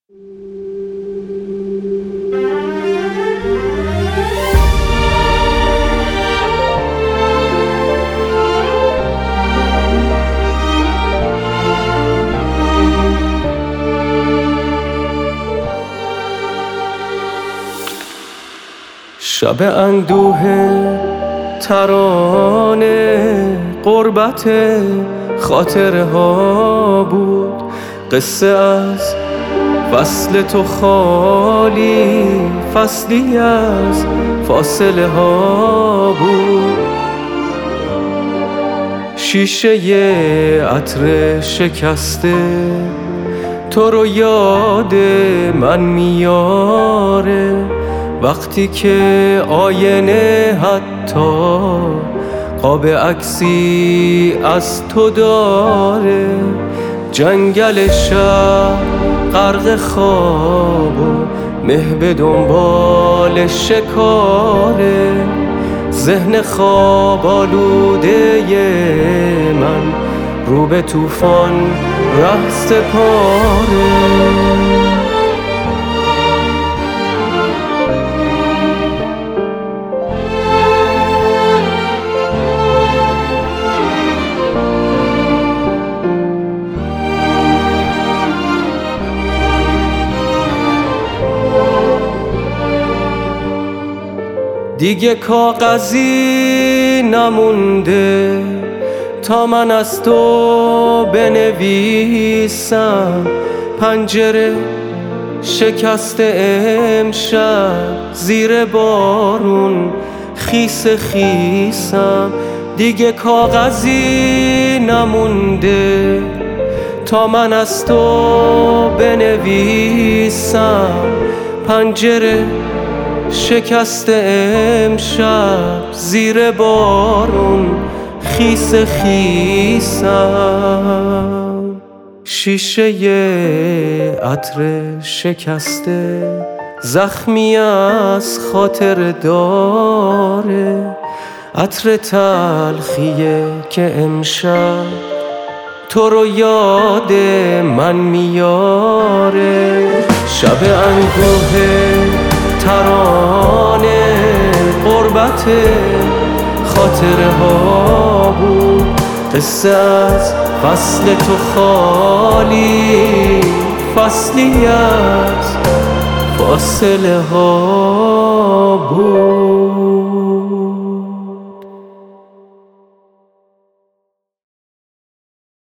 شب اندوه ترانه غربت خاطره ها بود، قصه از وصل تو خالی، فصلی از فاصله ها بود. شیشه عطر شکسته تو رو یاد من میاره، وقتی که آینه حتی قاب عکسی از تو داره. جنگل شب غرق خواب و مه به دنبال شکاره، ذهن خواب آلوده من رو به طوفان ره سپاره. دیگه کاغذی نمونده تا من از تو بنویسم، پنجره شکسته امشب زیر بارون خیس خیسم. دیگه کاغذی نمونده تا من از تو بنویسم، پنجره شکسته امشب زیر بارون خیس خیسم. شیشه عطر شکسته زخمی از خاطر داره، عطر تلخیه که امشب تو رو یاد من میاره. شب اندوه ترانه غربت خاطره ها بود، قصه از فصل تو خالی، فصلی از فاصله ها بود.